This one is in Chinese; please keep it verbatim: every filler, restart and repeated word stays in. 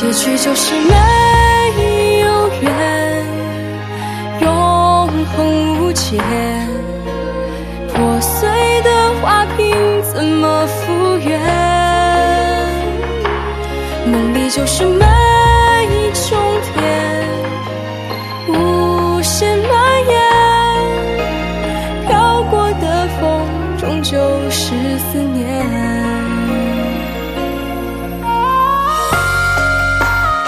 结局就是没有缘，永恒无解。破碎的花瓶怎么复原？梦里就是每种甜，无限蔓延。飘过的风终究是思念。